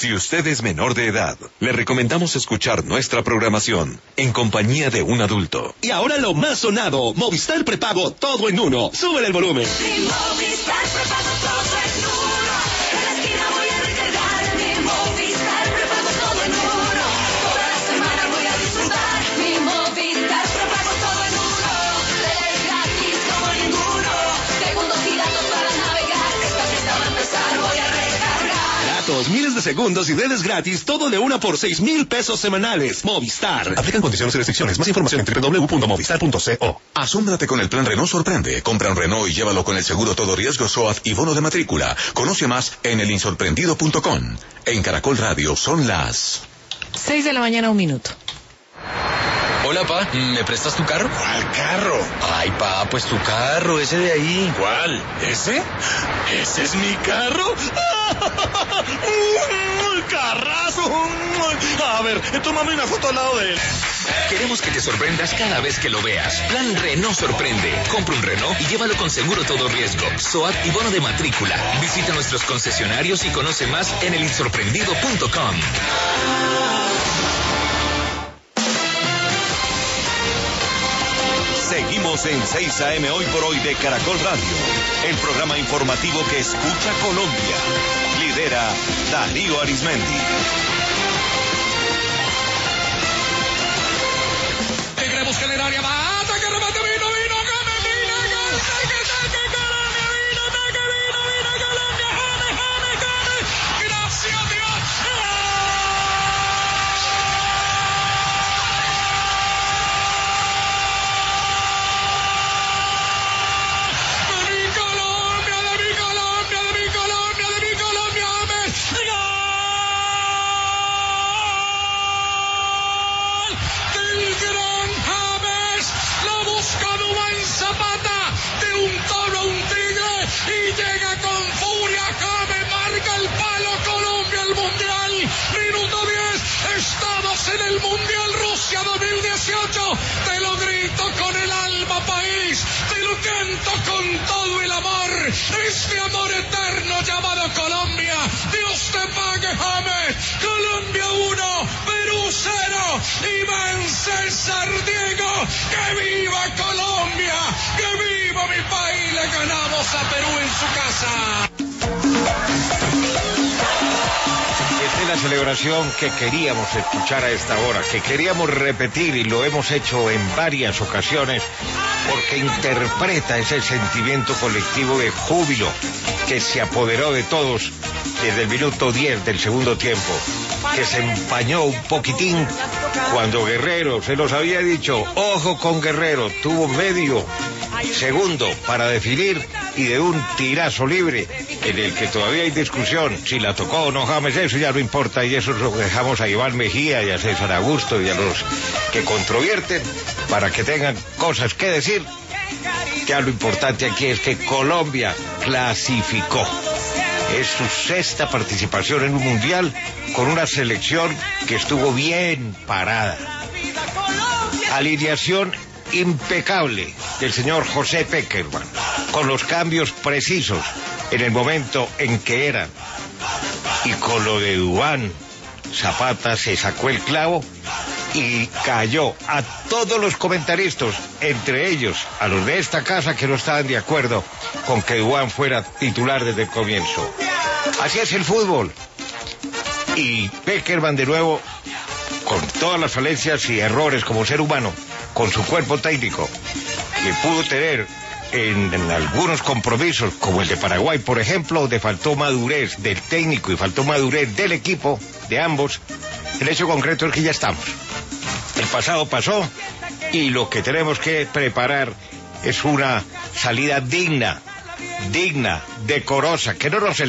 Si usted es menor de edad, le recomendamos escuchar nuestra programación en compañía de un adulto. Y ahora lo más sonado, Movistar Prepago todo en uno. Súbele el volumen. Mi Movistar Prepago todo en uno. En la esquina voy a recargar. Mi Movistar Prepago todo en uno. Toda la semana voy a disfrutar. Mi Movistar Prepago todo en uno. Es gratis como ninguno. Segundos y datos para navegar. Esta fiesta va a empezar, voy a recargar. Datos, miles de segundos y redes gratis, todo de una por 6,000 pesos semanales. Movistar. Aplican condiciones y restricciones. Más información en www.movistar.co. Asómbrate con el plan Renault Sorprende. Compra un Renault y llévalo con el seguro todo riesgo SOAT y bono de matrícula. Conoce más en elinsorprendido.com. En Caracol Radio son las 6 de la mañana, 1 minuto. Hola, pa, ¿me prestas tu carro? ¿Cuál carro? Ay, pa, pues tu carro, ese de ahí. ¿Cuál? ¿Ese? ¿Ese es mi carro? ¡Carrazo! A ver, tómame una foto al lado de él. Queremos que te sorprendas cada vez que lo veas. Plan Renault Sorprende. Compra un Renault y llévalo con seguro todo riesgo, SOAT y bono de matrícula. Visita nuestros concesionarios y conoce más en elinsorprendido.com. Seguimos en 6 AM Hoy por Hoy de Caracol Radio, el programa informativo que escucha Colombia. Lidera Darío Arizmendi. Queremos que el área va, ataque, remate, vino, gracias a Dios. En el Mundial Rusia 2018, te lo grito con el alma, país, te lo canto con todo el amor, este amor eterno llamado Colombia. Dios te pague, James. Colombia 1, Perú 0, Iván César Diego. ¡Que viva Colombia! ¡Que viva mi país! Le ganamos a Perú en su casa. Esta es la celebración que queríamos escuchar a esta hora, que queríamos repetir y lo hemos hecho en varias ocasiones porque interpreta ese sentimiento colectivo de júbilo que se apoderó de todos desde el minuto 10 del segundo tiempo, que se empañó un poquitín cuando Guerrero, se los había dicho, ojo con Guerrero, tuvo medio segundo para definir y de un tirazo libre en el que todavía hay discusión si la tocó o no James, eso ya no importa y eso lo dejamos a Iván Mejía y a César Augusto y a los que controvierten para que tengan cosas que decir. Ya lo importante aquí es que Colombia clasificó. Es su 6ª participación en un mundial con una selección que estuvo bien parada. Alineación impecable del señor José Peckerman, con los cambios precisos en el momento en que eran. Y con lo de Duván, Zapata se sacó el clavo y cayó a todos los comentaristas, entre ellos a los de esta casa que no estaban de acuerdo con que Duván fuera titular desde el comienzo. Así es el fútbol. Y Peckerman de nuevo, con todas las falencias y errores como ser humano, con su cuerpo técnico, que pudo tener en algunos compromisos, como el de Paraguay, por ejemplo, donde faltó madurez del técnico y faltó madurez del equipo, de ambos. El hecho concreto es que ya estamos. El pasado pasó y lo que tenemos que preparar es una salida digna, decorosa, que no nos